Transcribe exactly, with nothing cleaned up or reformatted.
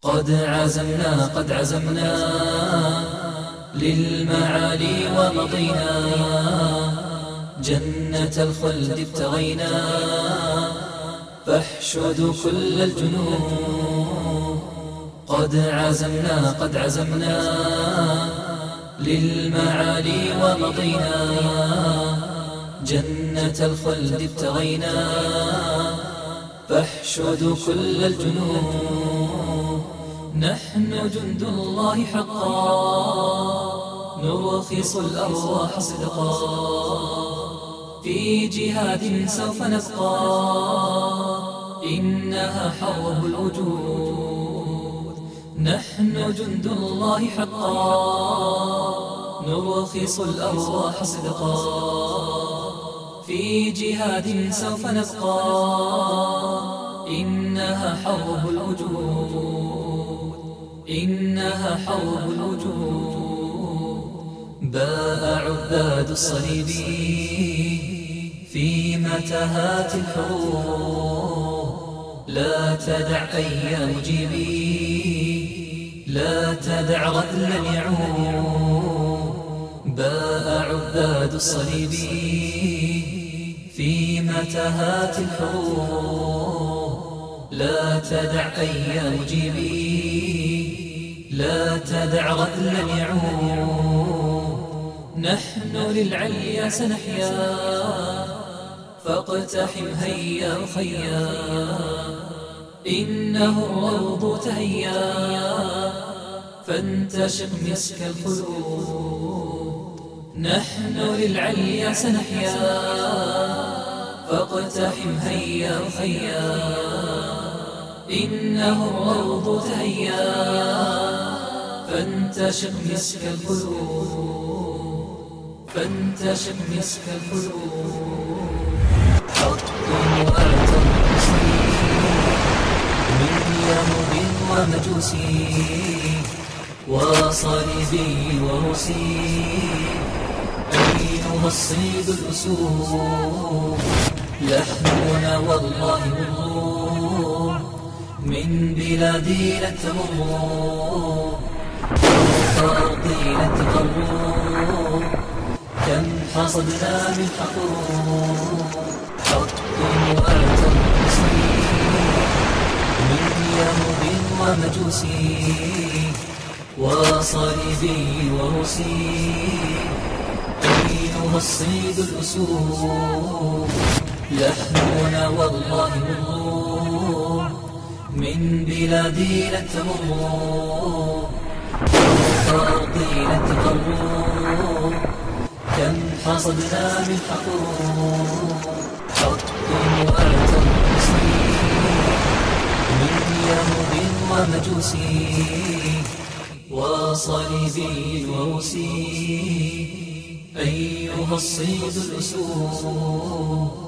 قد عزمنا قد عزمنا للمعالي ومضينا، جنة الخلد ابتغينا، فاحشدوا كل الجنود. قد عزمنا قد عزمنا للمعالي ومضينا، جنة الخلد ابتغينا، فاحشدوا كل الجنود. نحن جند الله حقا، نرخص الأرواح صدقا، في جهاد سوف نبقى، إنها حرب الوجود. نحن جند الله حقا، نرخص الأرواح صدقا، في جهاد سوف نبقى، إنها حرب الوجود، إنها حرب الوجود. باء عباد الصليب في متاهات الحروب، لا تدع أيام جيبي، لا تدع رذلا يعود. باء عباد الصليب في متاهات الحروب، لا تدع أيام جيبي، لا تدع رذلا يعود. نحن للعليا سنحيا، فاقتحم هيا أخيا، إنه الروض تهيا، فانتشق مسك الخلود. نحن للعليا سنحيا، فاقتحم هيا أخيا، إنه الروض تهيا، فانتشق مسك الخلود، فانتشق مسك الخلود. حطوا وآتوا من يهود ومجوسي، وصليبي وروسي، أيها الصيد الأسود. لحمنا والله والله من بلادي لن تمر، فوق أرضي لن تقر، كم حصدنا من حقور. حطوا وآتوا من يهود ومجوسي، وصليبي وروسي، أيها الصيد الأسود. لحمنا والله والله من بلادي لن تمر، فوق أرضي لن تقر، كم حصدنا من حقور. حطوا وآتوا من يهود ومجوسي، وصليبي وروسي، أيها الصيد الأسود.